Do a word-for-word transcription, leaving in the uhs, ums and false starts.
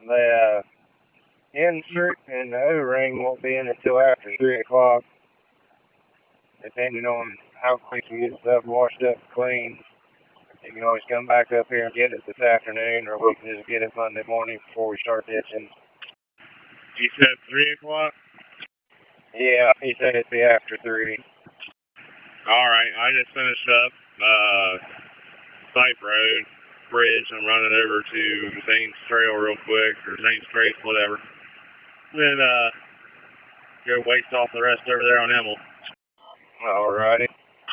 The uh, insert and the O-ring won't be in until after three o'clock, depending on how quick you get stuff washed up and clean. You can always come back up here and get it this afternoon, or we can just get it Monday morning before we start ditching. You said three o'clock? Yeah, he said it'd be after three. All right, I just finished up uh, Site Road Bridge. I'm running over to Zane's Trail real quick, or Zane's Trace, whatever. Then uh, go waste off the rest over there on Emil. Alrighty.